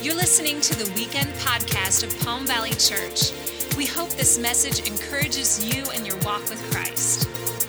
You're listening to the weekend podcast of Palm Valley Church. We hope this message encourages you in your walk with Christ.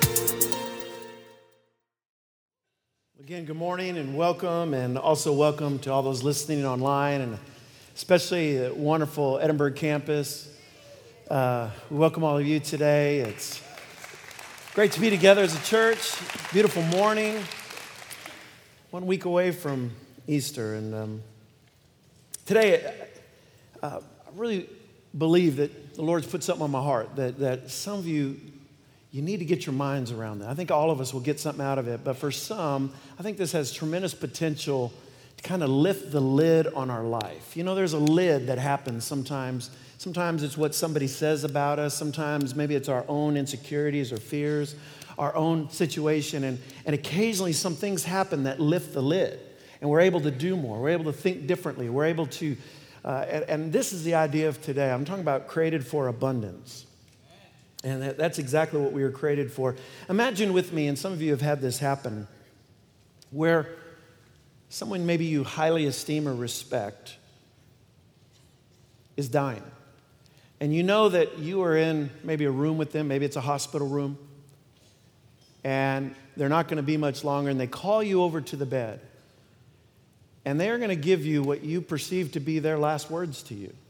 Again, good morning and also welcome to all those listening online, and especially the wonderful Edinburgh campus. We welcome all of you today. It's great to be together as a church. Beautiful morning. 1 week away from Easter, and today I really believe that the Lord's put something on my heart that some of you need to get your minds around that. I think all of us will get something out of it, but for some, I think this has tremendous potential to kind of lift the lid on our life. You know, there's a lid that happens sometimes. Sometimes it's what somebody says about us. Sometimes maybe it's our own insecurities or fears, our own situation, and occasionally some things happen that lift the lid, and we're able to do more. We're able to think differently. We're able to, and this is the idea of today. I'm talking about created for abundance. And that's exactly what we were created for. Imagine with me, and some of you have had this happen, where someone maybe you highly esteem or respect is dying. And you know that you are in maybe a room with them, maybe it's a hospital room, and they're not going to be much longer, and they call you over to the bed, and they're going to give you what you perceive to be their last words to you.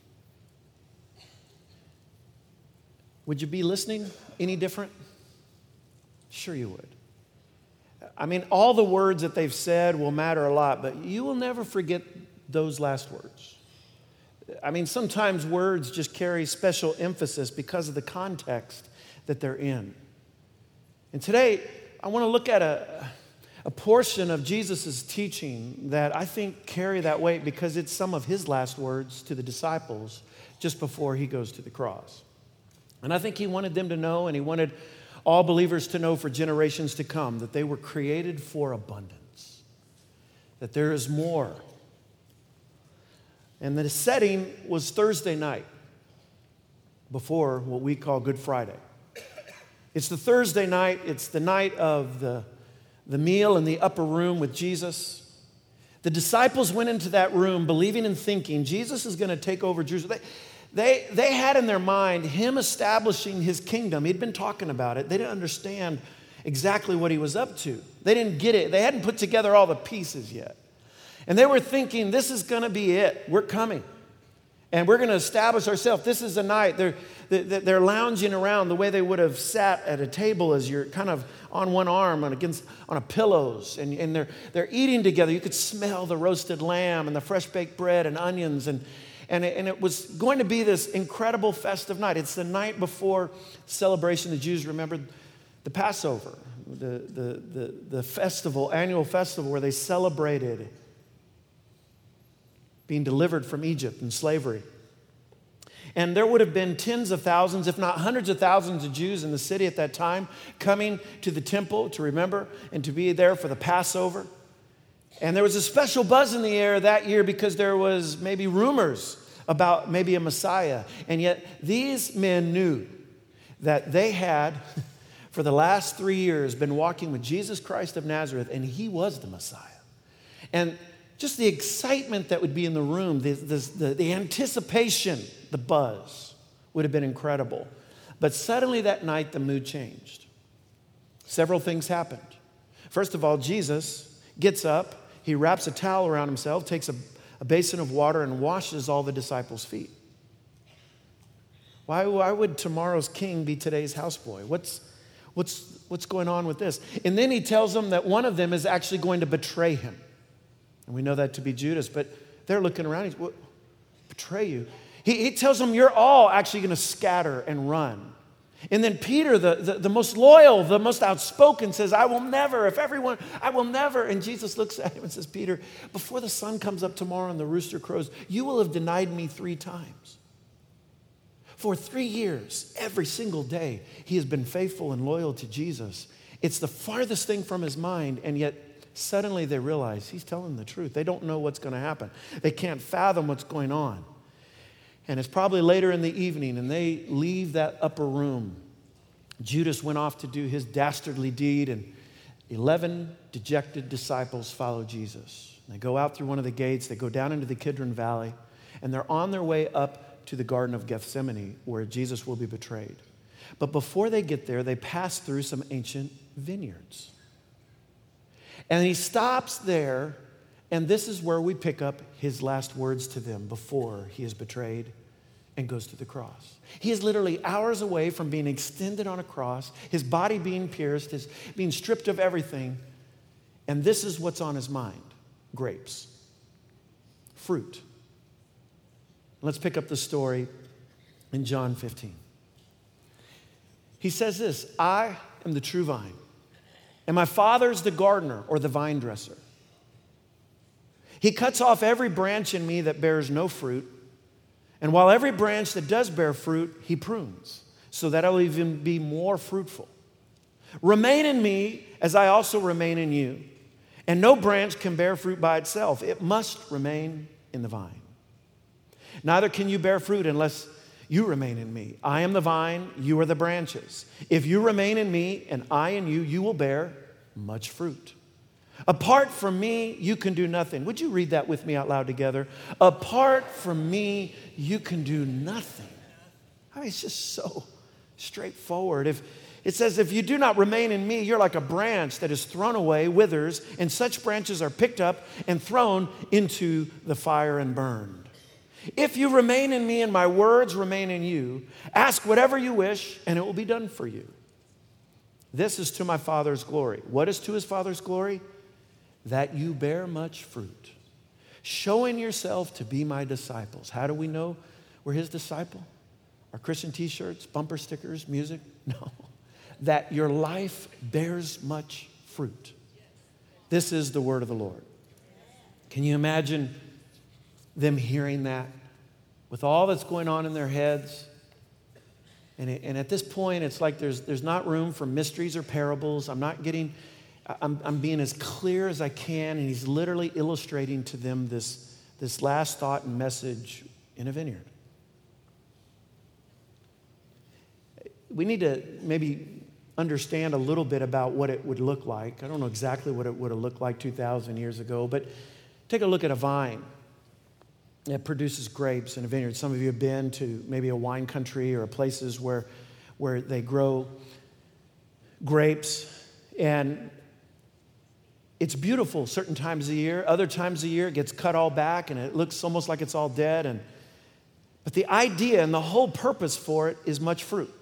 Would you be listening any different? Sure you would. I mean, all the words that they've said will matter a lot, but you will never forget those last words. I mean, sometimes words just carry special emphasis because of the context that they're in. And today, I want to look at a portion of Jesus' teaching that I think carry that weight because it's some of his last words to the disciples just before he goes to the cross. And I think he wanted them to know, and he wanted all believers to know for generations to come, that they were created for abundance, that there is more. And the setting was Thursday night before what we call Good Friday. It's the Thursday night. It's the night of the meal in the upper room with Jesus. The disciples went into that room believing and thinking Jesus is going to take over Jerusalem. They had in their mind him establishing his kingdom. He'd been talking about it. They didn't understand exactly what he was up to. They didn't get it. They hadn't put together all the pieces yet. And they were thinking, this is going to be it. We're coming. And we're going to establish ourselves. This is the night. They're lounging around the way they would have sat at a table as you're kind of on one arm on a pillows. And they're eating together. You could smell the roasted lamb and the fresh baked bread and onions. And it was going to be this incredible festive night. It's the night before celebration. The Jews remembered the Passover, the festival, annual festival where they celebrated being delivered from Egypt and slavery. And there would have been tens of thousands, if not hundreds of thousands of Jews in the city at that time coming to the temple to remember and to be there for the Passover. And there was a special buzz in the air that year because there was maybe rumors about maybe a Messiah. And yet these men knew that they had, for the last 3 years, been walking with Jesus Christ of Nazareth, and he was the Messiah. And just the excitement that would be in the room, the anticipation, the buzz would have been incredible. But suddenly that night, the mood changed. Several things happened. First of all, Jesus gets up, he wraps a towel around himself, takes a basin of water, and washes all the disciples' feet. Why would tomorrow's king be today's houseboy? What's going on with this? And then he tells them that one of them is actually going to betray him. And we know that to be Judas, but they're looking around. He's, what, betray you? He tells them, you're all actually going to scatter and run. And then Peter, the most loyal, the most outspoken, says, I will never. And Jesus looks at him and says, Peter, before the sun comes up tomorrow and the rooster crows, you will have denied me 3 times. For 3 years, every single day, he has been faithful and loyal to Jesus. It's the farthest thing from his mind, and yet suddenly they realize he's telling the truth. They don't know what's going to happen. They can't fathom what's going on. And it's probably later in the evening, and they leave that upper room. Judas went off to do his dastardly deed, and 11 dejected disciples follow Jesus. They go out through one of the gates, they go down into the Kidron Valley, and they're on their way up to the Garden of Gethsemane where Jesus will be betrayed. But before they get there, they pass through some ancient vineyards. And he stops there, and this is where we pick up his last words to them before he is betrayed and goes to the cross. He is literally hours away from being extended on a cross, his body being pierced, his being stripped of everything. And this is what's on his mind: grapes, fruit. Let's pick up the story in John 15. He says this: I am the true vine, and my Father is the gardener, or the vine dresser. He cuts off every branch in me that bears no fruit, and while every branch that does bear fruit, he prunes, so that I will even be more fruitful. Remain in me as I also remain in you. And no branch can bear fruit by itself. It must remain in the vine. Neither can you bear fruit unless you remain in me. I am the vine, you are the branches. If you remain in me and I in you, you will bear much fruit. Apart from me, you can do nothing. Would you read that with me out loud together? Apart from me, you can do nothing. I mean, it's just so straightforward. It says, if you do not remain in me, you're like a branch that is thrown away, withers, and such branches are picked up and thrown into the fire and burned. If you remain in me and my words remain in you, ask whatever you wish and it will be done for you. This is to my Father's glory. What is to his Father's glory? That you bear much fruit, showing yourself to be my disciples. How do we know we're his disciple? Our Christian t-shirts, bumper stickers, music? No. That your life bears much fruit. This is the word of the Lord. Can you imagine them hearing that with all that's going on in their heads? And at this point, it's like there's not room for mysteries or parables. I'm being as clear as I can, and he's literally illustrating to them this last thought and message in a vineyard. We need to maybe understand a little bit about what it would look like. I don't know exactly what it would have looked like 2,000 years ago, but take a look at a vine that produces grapes in a vineyard. Some of you have been to maybe a wine country or places where they grow grapes, and it's beautiful certain times of the year. Other times of the year, it gets cut all back, and it looks almost like it's all dead. But the idea and the whole purpose for it is much fruit.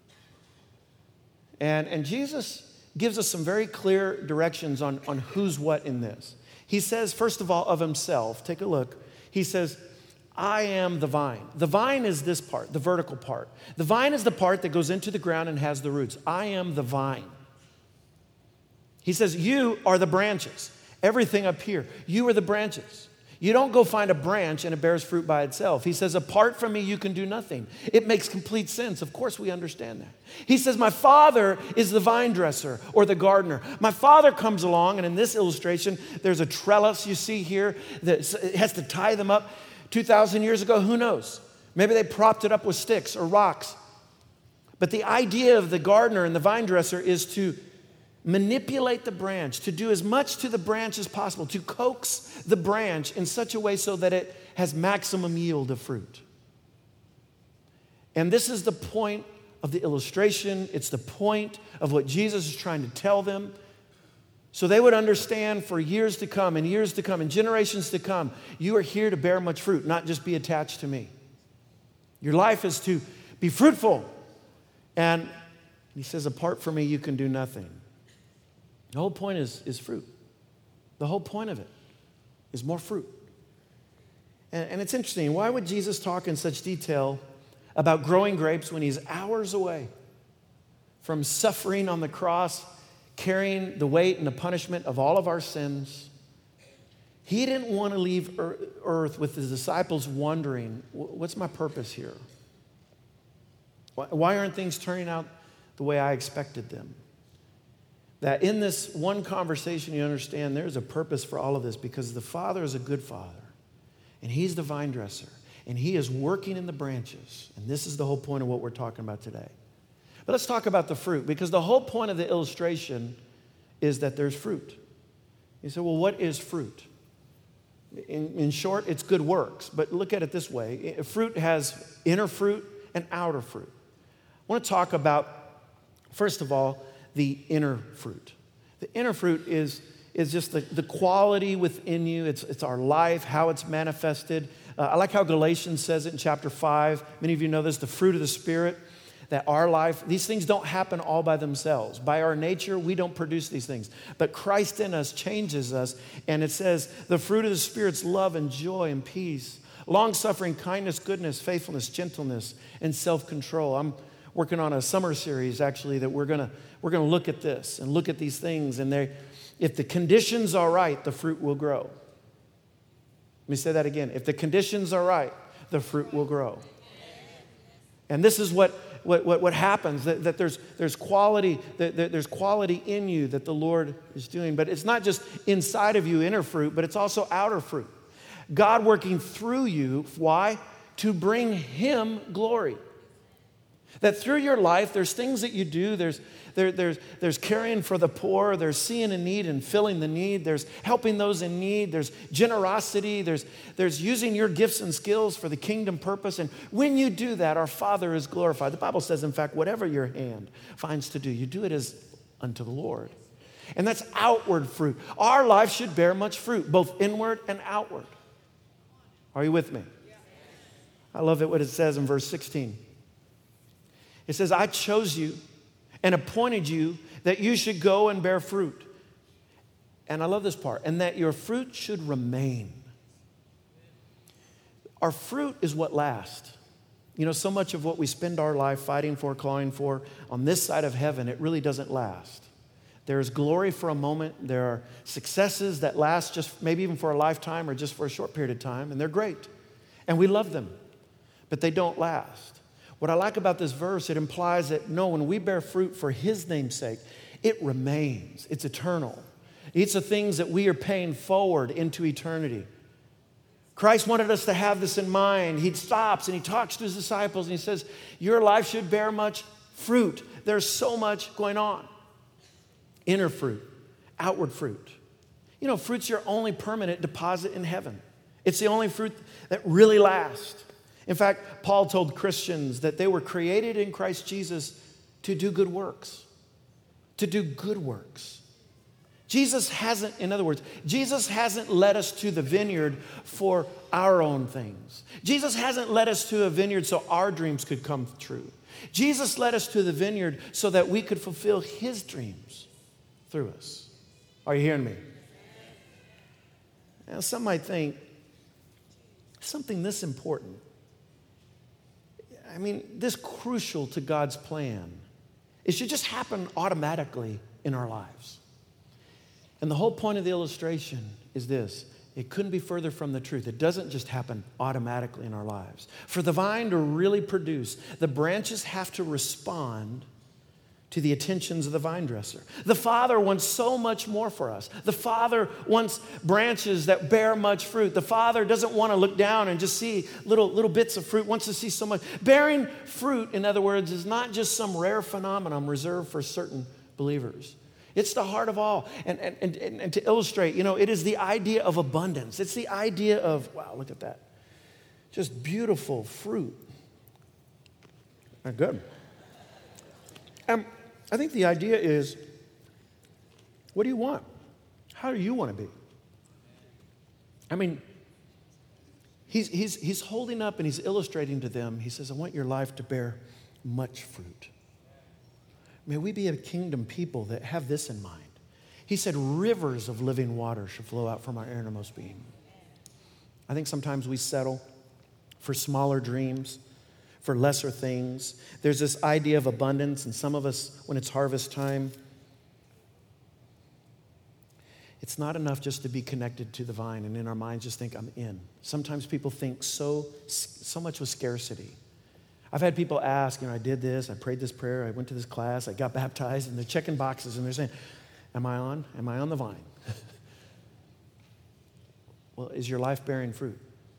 And Jesus gives us some very clear directions on who's what in this. He says, first of all, of himself, take a look. He says, I am the vine. The vine is this part, the vertical part. The vine is the part that goes into the ground and has the roots. I am the vine. He says, you are the branches. Everything up here, you are the branches. You don't go find a branch and it bears fruit by itself. He says, apart from me, you can do nothing. It makes complete sense. Of course, we understand that. He says, my Father is the vine dresser or the gardener. My Father comes along, and in this illustration, there's a trellis you see here that has to tie them up. 2,000 years ago, who knows? Maybe they propped it up with sticks or rocks. But the idea of the gardener and the vine dresser is to manipulate the branch, to do as much to the branch as possible, to coax the branch in such a way so that it has maximum yield of fruit. And this is the point of the illustration. It's the point of what Jesus is trying to tell them, so they would understand for years to come and years to come and generations to come, you are here to bear much fruit, not just be attached to me. Your life is to be fruitful. And he says, apart from me, you can do nothing. The whole point is fruit. The whole point of it is more fruit. And it's interesting. Why would Jesus talk in such detail about growing grapes when he's hours away from suffering on the cross, carrying the weight and the punishment of all of our sins? He didn't want to leave earth with his disciples wondering, what's my purpose here? Why aren't things turning out the way I expected them? That in this one conversation, you understand there's a purpose for all of this, because the Father is a good Father, and he's the vine dresser, and he is working in the branches. And this is the whole point of what we're talking about today. But let's talk about the fruit, because the whole point of the illustration is that there's fruit. You say, well, what is fruit? In short, it's good works. But look at it this way. Fruit has inner fruit and outer fruit. I want to talk about, first of all, the inner fruit. The inner fruit is just the quality within you. It's our life, how it's manifested. I like how Galatians says it in chapter 5. Many of you know this, the fruit of the Spirit, that our life, these things don't happen all by themselves. By our nature, we don't produce these things. But Christ in us changes us. And it says the fruit of the Spirit's love and joy and peace, long-suffering, kindness, goodness, faithfulness, gentleness, and self-control. I'm working on a summer series, actually, that we're gonna look at this and look at these things. And if the conditions are right, the fruit will grow. Let me say that again. If the conditions are right, the fruit will grow. And this is what happens, that there's quality, that there's quality in you that the Lord is doing. But it's not just inside of you, inner fruit, but it's also outer fruit. God working through you, why? To bring Him glory. That through your life, there's things that you do, there's caring for the poor, there's seeing a need and filling the need, there's helping those in need, there's generosity, there's using your gifts and skills for the kingdom purpose. And when you do that, our Father is glorified. The Bible says, in fact, whatever your hand finds to do, you do it as unto the Lord. And that's outward fruit. Our life should bear much fruit, both inward and outward. Are you with me? I love it what it says in verse 16. It says, I chose you and appointed you that you should go and bear fruit. And I love this part, and that your fruit should remain. Our fruit is what lasts. You know, so much of what we spend our life fighting for, clawing for on this side of heaven, it really doesn't last. There is glory for a moment. There are successes that last just maybe even for a lifetime or just for a short period of time, and they're great. And we love them, but they don't last. What I like about this verse, it implies that no, when we bear fruit for His name's sake, it remains. It's eternal. It's the things that we are paying forward into eternity. Christ wanted us to have this in mind. He stops and He talks to His disciples and He says, your life should bear much fruit. There's so much going on. Inner fruit, outward fruit. You know, fruit's your only permanent deposit in heaven. It's the only fruit that really lasts. In fact, Paul told Christians that they were created in Christ Jesus to do good works. To do good works. In other words, Jesus hasn't led us to the vineyard for our own things. Jesus hasn't led us to a vineyard so our dreams could come true. Jesus led us to the vineyard so that we could fulfill His dreams through us. Are you hearing me? Now, some might think, something this important, this crucial to God's plan, it should just happen automatically in our lives. And the whole point of the illustration is this. It couldn't be further from the truth. It doesn't just happen automatically in our lives. For the vine to really produce, the branches have to respond to the attentions of the vine dresser. The Father wants so much more for us. The Father wants branches that bear much fruit. The Father doesn't want to look down and just see little bits of fruit, wants to see so much. Bearing fruit, in other words, is not just some rare phenomenon reserved for certain believers. It's the heart of all. And to illustrate, it is the idea of abundance. It's the idea of, wow, look at that. Just beautiful fruit. Good. I think the idea is, what do you want? How do you want to be? He's holding up and he's illustrating to them. He says, I want your life to bear much fruit. May we be a kingdom people that have this in mind. He said, rivers of living water shall flow out from our innermost being. I think sometimes we settle for smaller dreams, for lesser things. There's this idea of abundance, and some of us, when it's harvest time, it's not enough just to be connected to the vine and in our minds just think, I'm in. Sometimes people think so much with scarcity. I've had people ask, I did this, I prayed this prayer, I went to this class, I got baptized, and they're checking boxes and they're saying, am I on the vine? Well, is your life bearing fruit?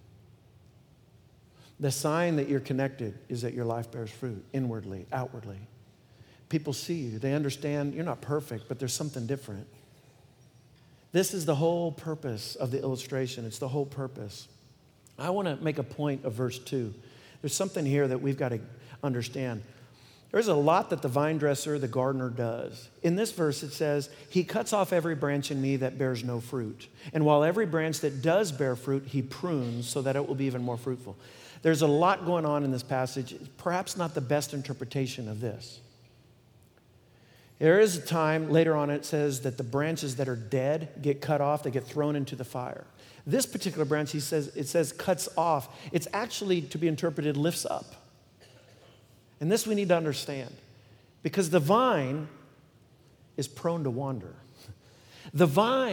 The sign that you're connected is that your life bears fruit, inwardly, outwardly. People see you. They understand you're not perfect, but there's something different. This is the whole purpose of the illustration. It's the whole purpose. I want to make a point of verse 2. There's something here that we've got to understand. There's a lot that the vine dresser, the gardener, does. In this verse, it says, he cuts off every branch in me that bears no fruit. And while every branch that does bear fruit, he prunes so that it will be even more fruitful. There's a lot going on in this passage, perhaps not the best interpretation of this. There is a time later on it says that the branches that are dead get cut off, they get thrown into the fire. This particular branch, it says cuts off. It's actually, to be interpreted, lifts up. And this we need to understand, because the vine is prone to wander. The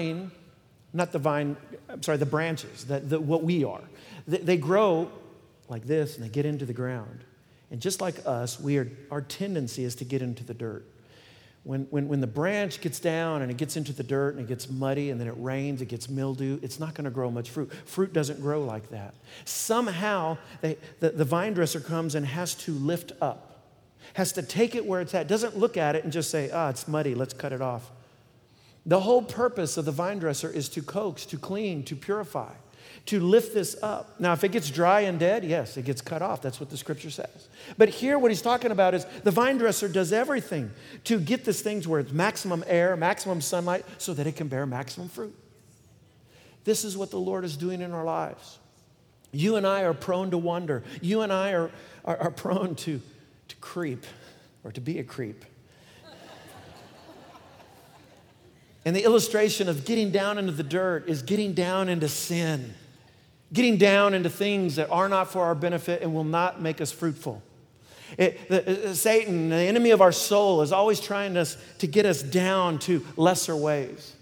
branches, what we are, they grow like this and they get into the ground. And just like us, our tendency is to get into the dirt. When the branch gets down and it gets into the dirt and it gets muddy and then it rains, it gets mildew, it's not going to grow much fruit. Fruit doesn't grow like that. Somehow, the vine dresser comes and has to lift up, has to take it where it's at, doesn't look at it and just say, it's muddy, let's cut it off. The whole purpose of the vine dresser is to coax, to clean, to purify, to lift this up. Now, if it gets dry and dead, yes, it gets cut off. That's what the scripture says. But here, what he's talking about is the vine dresser does everything to get this thing where it's maximum air, maximum sunlight, so that it can bear maximum fruit. This is what the Lord is doing in our lives. You and I are prone to wander. You and I are prone to creep, or to be a creep. And the illustration of getting down into the dirt is getting down into sin. Getting down into things that are not for our benefit and will not make us fruitful. Satan, the enemy of our soul, is always trying to get us down to lesser ways.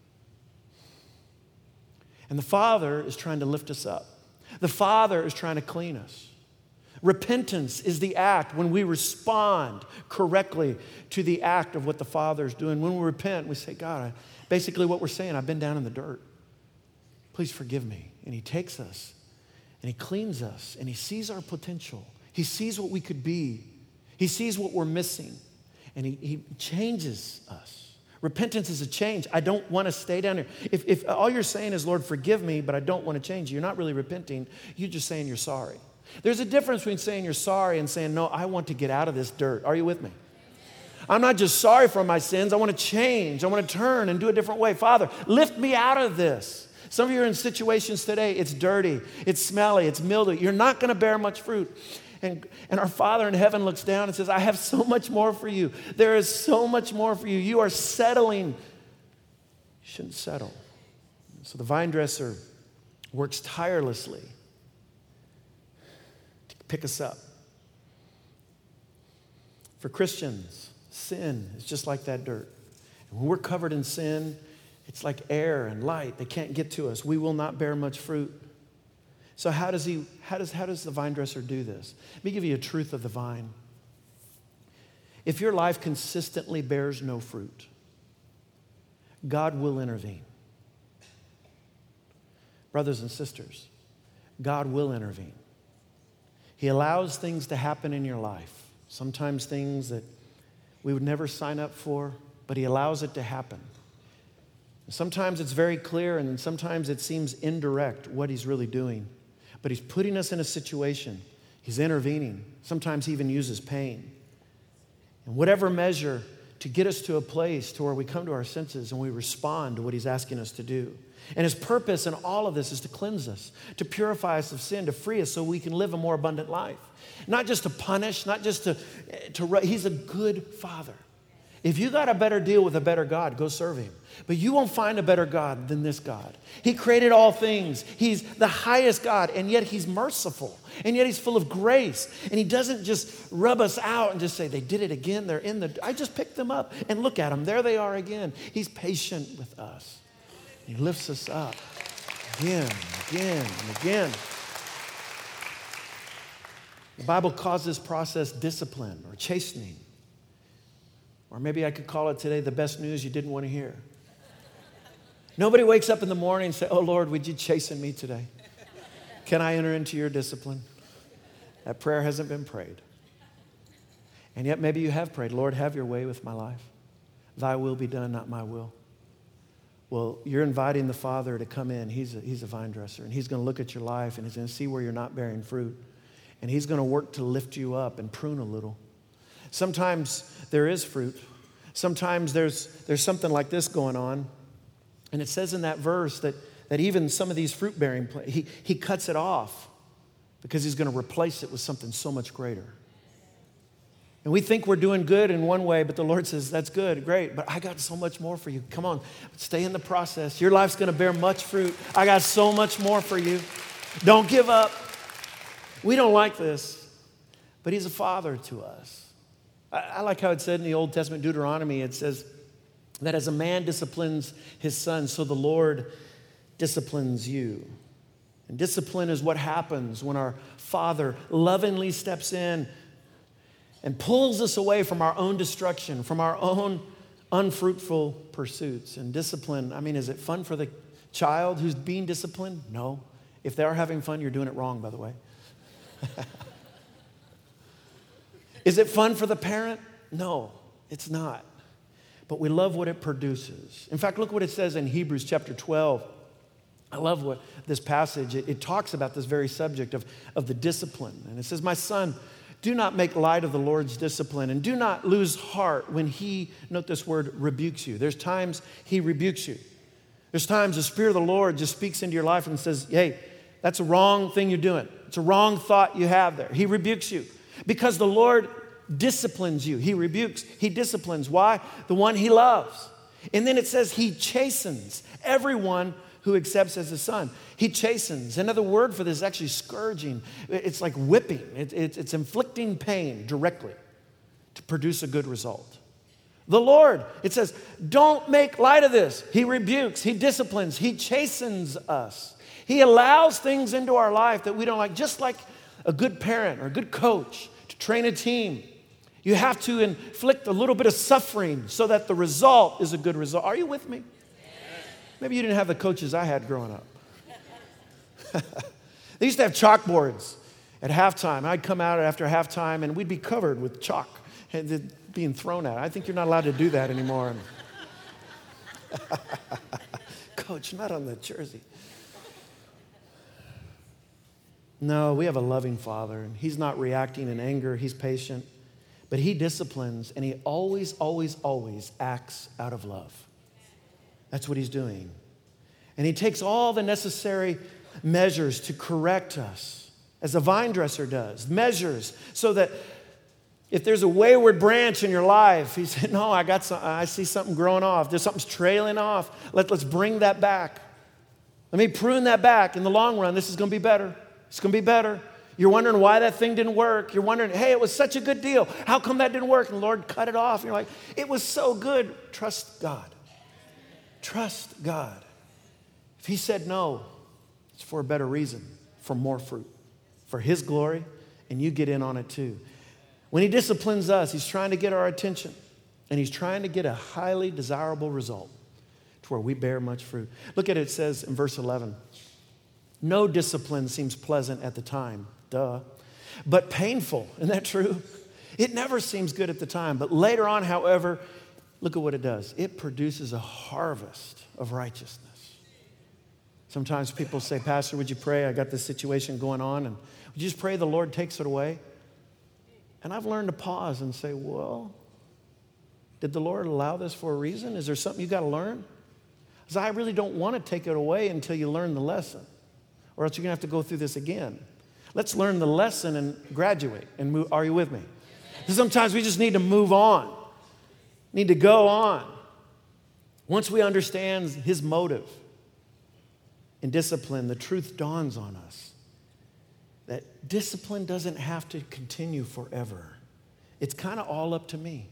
And the Father is trying to lift us up. The Father is trying to clean us. Repentance is the act when we respond correctly to the act of what the Father is doing. When we repent, we say, God, basically what we're saying, I've been down in the dirt. Please forgive me. And he takes us and he cleans us and he sees our potential. He sees what we could be. He sees what we're missing and he changes us. Repentance is a change. I don't want to stay down here. If all you're saying is, Lord, forgive me, but I don't want to change, you're not really repenting. You're just saying you're sorry. There's a difference between saying you're sorry and saying, no, I want to get out of this dirt. Are you with me? I'm not just sorry for my sins. I want to change. I want to turn and do a different way. Father, lift me out of this. Some of you are in situations today, it's dirty, it's smelly, it's mildew. You're not going to bear much fruit. And our Father in heaven looks down and says, I have so much more for you. There is so much more for you. You are settling. You shouldn't settle. So the vine dresser works tirelessly to pick us up. For Christians, sin is just like that dirt. And when we're covered in sin, it's like air and light. They can't get to us. We will not bear much fruit. So how does the vine dresser do this? Let me give you a truth of the vine. If your life consistently bears no fruit, God will intervene. Brothers and sisters, God will intervene. He allows things to happen in your life. Sometimes things that we would never sign up for, but he allows it to happen. Sometimes it's very clear, and sometimes it seems indirect what he's really doing. But he's putting us in a situation. He's intervening. Sometimes he even uses pain. And whatever measure to get us to a place to where we come to our senses and we respond to what he's asking us to do. And his purpose in all of this is to cleanse us, to purify us of sin, to free us so we can live a more abundant life. Not just to punish, not just to he's a good Father. If you got a better deal with a better God, go serve him. But you won't find a better God than this God. He created all things. He's the highest God, and yet he's merciful. And yet he's full of grace. And he doesn't just rub us out and just say, they did it again. They're I just picked them up. And look at them. There they are again. He's patient with us. He lifts us up again, again, and again. The Bible calls this process discipline or chastening. Or maybe I could call it today the best news you didn't want to hear. Nobody wakes up in the morning and say, oh, Lord, would you chasten me today? Can I enter into your discipline? That prayer hasn't been prayed. And yet maybe you have prayed, Lord, have your way with my life. Thy will be done, not my will. Well, you're inviting the Father to come in. He's a vine dresser, and he's going to look at your life, and he's going to see where you're not bearing fruit. And he's going to work to lift you up and prune a little. Sometimes there is fruit. Sometimes there's something like this going on. And it says in that verse that even some of these fruit-bearing plants, he cuts it off because he's going to replace it with something so much greater. And we think we're doing good in one way, but the Lord says, that's good, great, but I got so much more for you. Come on, stay in the process. Your life's going to bear much fruit. I got so much more for you. Don't give up. We don't like this, but he's a father to us. I like how it said in the Old Testament, Deuteronomy, it says that as a man disciplines his son, so the Lord disciplines you. And discipline is what happens when our Father lovingly steps in and pulls us away from our own destruction, from our own unfruitful pursuits. And discipline, is it fun for the child who's being disciplined? No. If they are having fun, you're doing it wrong, by the way. Is it fun for the parent? No, it's not. But we love what it produces. In fact, look what it says in Hebrews chapter 12. I love what this passage, it talks about this very subject of the discipline. And it says, my son, do not make light of the Lord's discipline, and do not lose heart when he, note this word, rebukes you. There's times he rebukes you. There's times the Spirit of the Lord just speaks into your life and says, hey, that's a wrong thing you're doing. It's a wrong thought you have there. He rebukes you because the Lord disciplines you. He rebukes, he disciplines. Why? The one he loves. And then it says he chastens everyone who accepts as a son. He chastens. Another word for this is actually scourging. It's like whipping. It's inflicting pain directly to produce a good result. The Lord, it says, don't make light of this. He rebukes, he disciplines, he chastens us. He allows things into our life that we don't like, just like a good parent or a good coach to train a team. You have to inflict a little bit of suffering so that the result is a good result. Are you with me? Maybe you didn't have the coaches I had growing up. They used to have chalkboards at halftime. I'd come out after halftime and we'd be covered with chalk and being thrown at. I think you're not allowed to do that anymore. Coach, not on the jersey. No, we have a loving Father, and he's not reacting in anger. He's patient, but he disciplines, and he always, always, always acts out of love. That's what he's doing. And he takes all the necessary measures to correct us, as a vine dresser does, measures so that if there's a wayward branch in your life, he said, no, I see something growing off. There's something's trailing off. Let's bring that back. Let me prune that back. In the long run, this is going to be better. It's going to be better. You're wondering why that thing didn't work. You're wondering, hey, it was such a good deal. How come that didn't work? And the Lord cut it off. And you're like, it was so good. Trust God. Trust God. If he said no, it's for a better reason, for more fruit, for his glory, and you get in on it too. When he disciplines us, he's trying to get our attention, and he's trying to get a highly desirable result to where we bear much fruit. Look at it, it says in verse 11, no discipline seems pleasant at the time, but painful. Isn't that true? It never seems good at the time, but later on, however, look at what it does. It produces a harvest of righteousness. Sometimes people say, Pastor, would you pray? I got this situation going on, and would you just pray the Lord takes it away? And I've learned to pause and say, well, did the Lord allow this for a reason? Is there something you got to learn? Because I really don't want to take it away until you learn the lesson, or else you're going to have to go through this again. Let's learn the lesson and graduate and move. Are you with me? Sometimes we just need to move on, need to go on. Once we understand his motive in discipline, the truth dawns on us that discipline doesn't have to continue forever. It's kind of all up to me.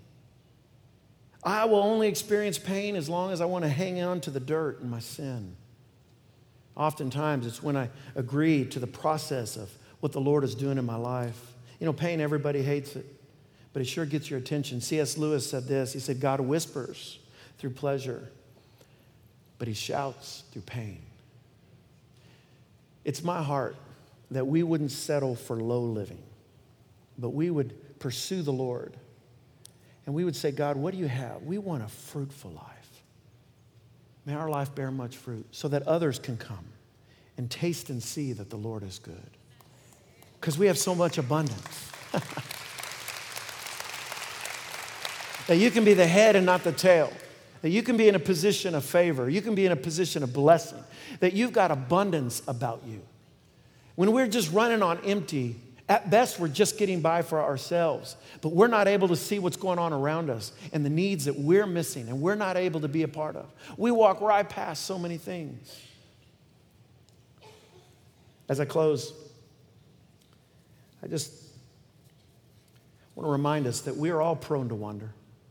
I will only experience pain as long as I want to hang on to the dirt and my sin. Oftentimes, it's when I agree to the process of what the Lord is doing in my life. You know, pain, everybody hates it, but it sure gets your attention. C.S. Lewis said this. He said, God whispers through pleasure, but he shouts through pain. It's my heart that we wouldn't settle for low living, but we would pursue the Lord. And we would say, God, what do you have? We want a fruitful life. May our life bear much fruit so that others can come and taste and see that the Lord is good. Because we have so much abundance. That you can be the head and not the tail. That you can be in a position of favor. You can be in a position of blessing. That you've got abundance about you. When we're just running on empty, at best we're just getting by for ourselves. But we're not able to see what's going on around us and the needs that we're missing and we're not able to be a part of. We walk right past so many things. As I close, I just want to remind us that we are all prone to wonder.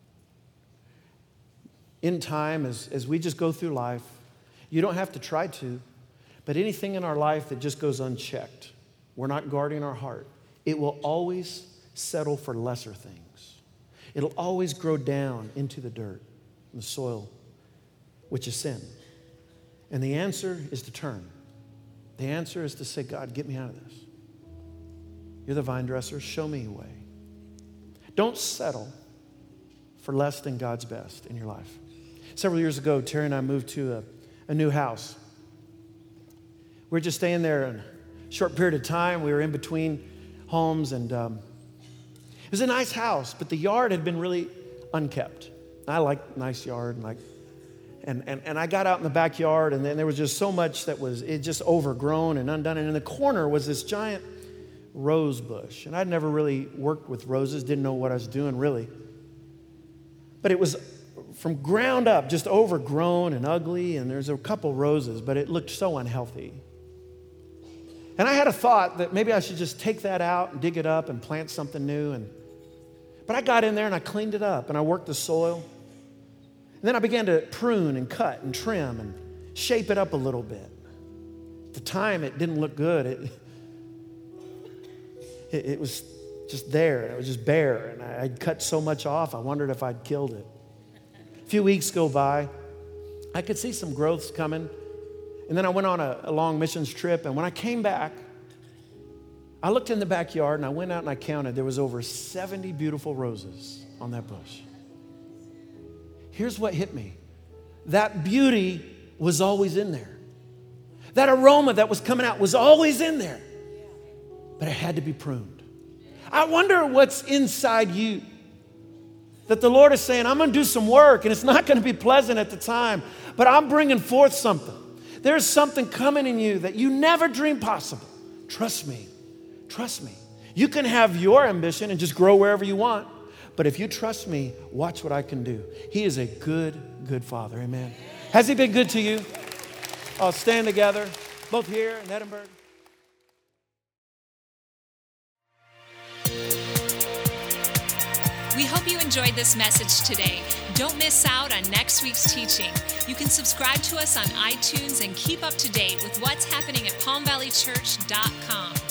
In time, as we just go through life, you don't have to try to, but anything in our life that just goes unchecked, we're not guarding our heart, it will always settle for lesser things. It'll always grow down into the dirt, the soil, which is sin. And the answer is to turn. The answer is to say, God, get me out of this. You're the vine dresser, show me a way. Don't settle for less than God's best in your life. Several years ago, Terry and I moved to a new house. We were just staying there in a short period of time. We were in between homes, and it was a nice house, but the yard had been really unkept. I like nice yard, and I got out in the backyard, and then there was just so much that was just overgrown and undone. And in the corner was this giant rose bush, and I'd never really worked with roses, didn't know what I was doing really. But it was from ground up, just overgrown and ugly, and there's a couple roses, but it looked so unhealthy. And I had a thought that maybe I should just take that out and dig it up and plant something new. But I got in there and I cleaned it up and I worked the soil. And then I began to prune and cut and trim and shape it up a little bit. At the time, it didn't look good. It was just there, and it was just bare, and I'd cut so much off, I wondered if I'd killed it. A few weeks go by. I could see some growths coming. And then I went on a long missions trip, and when I came back, I looked in the backyard, and I went out and I counted. There was over 70 beautiful roses on that bush. Here's what hit me. That beauty was always in there. That aroma that was coming out was always in there. But it had to be pruned. I wonder what's inside you. That the Lord is saying, I'm going to do some work, and it's not going to be pleasant at the time, but I'm bringing forth something. There's something coming in you that you never dreamed possible. Trust me. Trust me. You can have your ambition and just grow wherever you want, but if you trust me, watch what I can do. He is a good, good Father. Amen. Has He been good to you? I'll stand together, both here in Edinburgh. We hope you enjoyed this message today. Don't miss out on next week's teaching. You can subscribe to us on iTunes and keep up to date with what's happening at palmvalleychurch.com.